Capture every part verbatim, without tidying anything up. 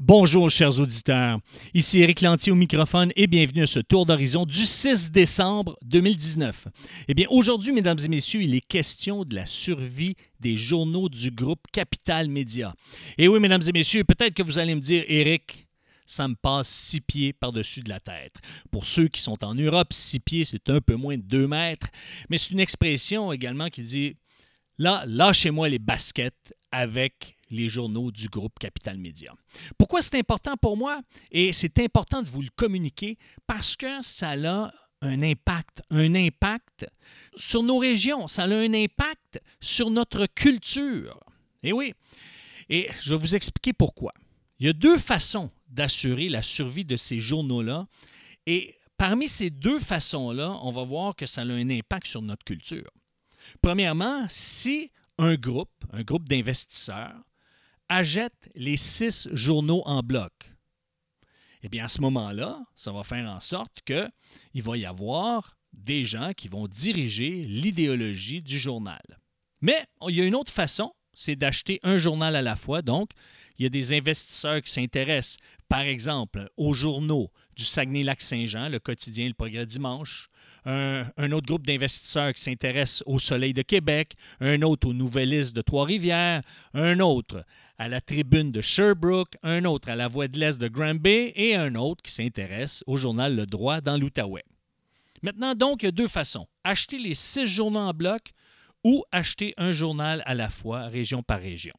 Bonjour, chers auditeurs. Ici Éric Lantier au microphone et bienvenue à ce tour d'horizon du six décembre deux mille dix-neuf. Eh bien, aujourd'hui, mesdames et messieurs, il est question de la survie des journaux du groupe Capital Média. Et oui, mesdames et messieurs, peut-être que vous allez me dire, Éric, ça me passe six pieds par-dessus de la tête. Pour ceux qui sont en Europe, six pieds, c'est un peu moins de deux mètres. Mais c'est une expression également qui dit, là, lâchez-moi les baskets avec les journaux du groupe Capital Média. Pourquoi c'est important pour moi? Et c'est important de vous le communiquer parce que ça a un impact, un impact sur nos régions, ça a un impact sur notre culture. Et oui, et je vais vous expliquer pourquoi. Il y a deux façons d'assurer la survie de ces journaux-là et parmi ces deux façons-là, on va voir que ça a un impact sur notre culture. Premièrement, si un groupe, un groupe d'investisseurs, achète les six journaux en bloc, eh bien, à ce moment-là, ça va faire en sorte qu'il va y avoir des gens qui vont diriger l'idéologie du journal. Mais il y a une autre façon, c'est d'acheter un journal à la fois. Donc, il y a des investisseurs qui s'intéressent, par exemple, aux journaux du Saguenay-Lac-Saint-Jean, le quotidien Le Progrès Dimanche, un, un autre groupe d'investisseurs qui s'intéresse au Soleil de Québec, un autre aux Nouvelles de Trois-Rivières, un autre à la Tribune de Sherbrooke, un autre à la Voix de l'Est de Granby et un autre qui s'intéresse au journal Le Droit dans l'Outaouais. Maintenant, donc, il y a deux façons. Acheter les six journaux en bloc ou acheter un journal à la fois, région par région.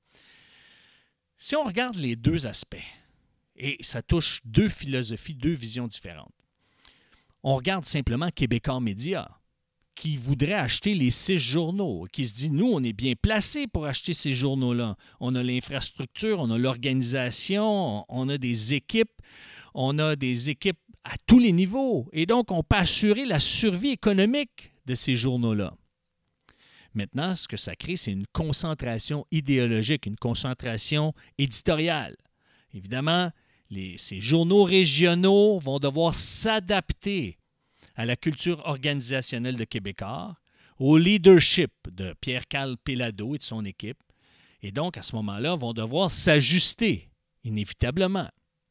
Si on regarde les deux aspects, et ça touche deux philosophies, deux visions différentes, on regarde simplement Québécois Média, qui voudrait acheter les six journaux, qui se dit, nous, on est bien placés pour acheter ces journaux-là. On a l'infrastructure, on a l'organisation, on a des équipes, on a des équipes à tous les niveaux. Et donc, on peut assurer la survie économique de ces journaux-là. Maintenant, ce que ça crée, c'est une concentration idéologique, une concentration éditoriale. Évidemment, les, ces journaux régionaux vont devoir s'adapter à la culture organisationnelle de Québécois, au leadership de Pierre-Carl Péladeau et de son équipe, et donc, à ce moment-là, vont devoir s'ajuster, inévitablement.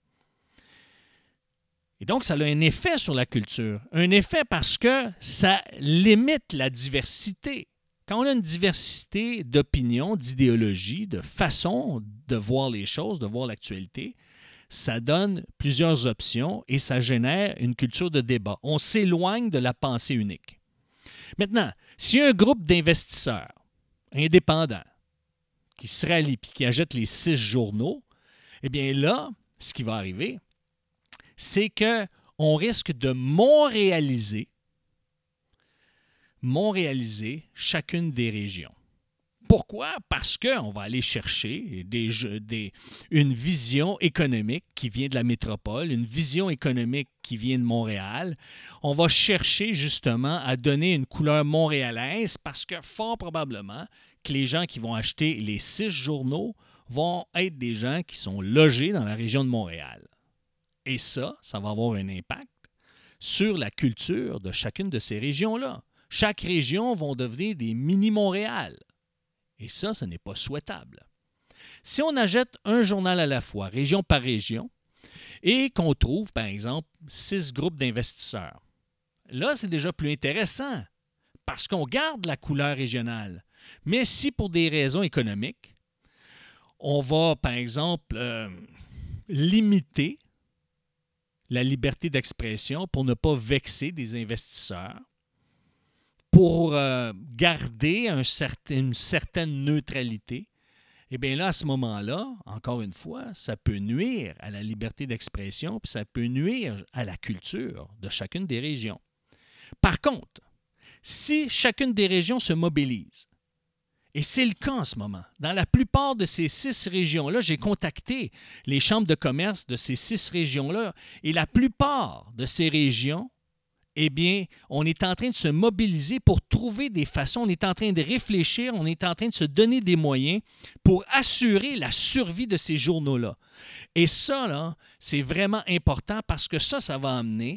Et donc, ça a un effet sur la culture. Un effet parce que ça limite la diversité. Quand on a une diversité d'opinions, d'idéologies, de façons de voir les choses, de voir l'actualité, ça donne plusieurs options et ça génère une culture de débat. On s'éloigne de la pensée unique. Maintenant, si un groupe d'investisseurs indépendants qui se rallient et qui achètent les six journaux, eh bien là, ce qui va arriver, c'est qu'on risque de montréaliser, montréaliser chacune des régions. Pourquoi? Parce qu'on va aller chercher des, des, une vision économique qui vient de la métropole, une vision économique qui vient de Montréal. On va chercher justement à donner une couleur montréalaise parce que fort probablement que les gens qui vont acheter les six journaux vont être des gens qui sont logés dans la région de Montréal. Et ça, ça va avoir un impact sur la culture de chacune de ces régions-là. Chaque région va devenir des mini-Montréal. Et ça, ce n'est pas souhaitable. Si on achète un journal à la fois, région par région, et qu'on trouve, par exemple, six groupes d'investisseurs, là, c'est déjà plus intéressant parce qu'on garde la couleur régionale. Mais si, pour des raisons économiques, on va, par exemple, euh, limiter la liberté d'expression pour ne pas vexer des investisseurs, pour euh, garder un certain, une certaine neutralité, eh bien là, à ce moment-là, encore une fois, ça peut nuire à la liberté d'expression, puis ça peut nuire à la culture de chacune des régions. Par contre, si chacune des régions se mobilise, et c'est le cas en ce moment, dans la plupart de ces six régions-là, j'ai contacté les chambres de commerce de ces six régions-là, et la plupart de ces régions, eh bien, on est en train de se mobiliser pour trouver des façons, on est en train de réfléchir, on est en train de se donner des moyens pour assurer la survie de ces journaux-là. Et ça, là, c'est vraiment important parce que ça, ça va amener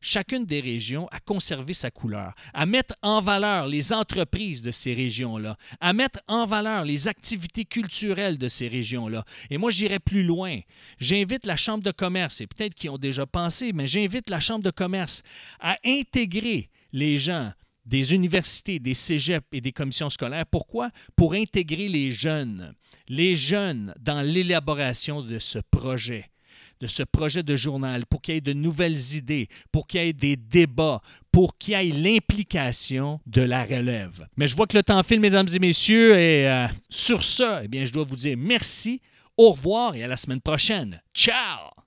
chacune des régions à conserver sa couleur, à mettre en valeur les entreprises de ces régions-là, à mettre en valeur les activités culturelles de ces régions-là. Et moi, j'irais plus loin. J'invite la Chambre de commerce, et peut-être qu'ils ont déjà pensé, mais j'invite la Chambre de commerce à intégrer les gens des universités, des cégeps et des commissions scolaires. Pourquoi? Pour intégrer les jeunes, les jeunes dans l'élaboration de ce projet. de ce projet de journal, pour qu'il y ait de nouvelles idées, pour qu'il y ait des débats, pour qu'il y ait l'implication de la relève. Mais je vois que le temps file, mesdames et messieurs, et euh, sur ce, eh bien, je dois vous dire merci, au revoir et à la semaine prochaine. Ciao!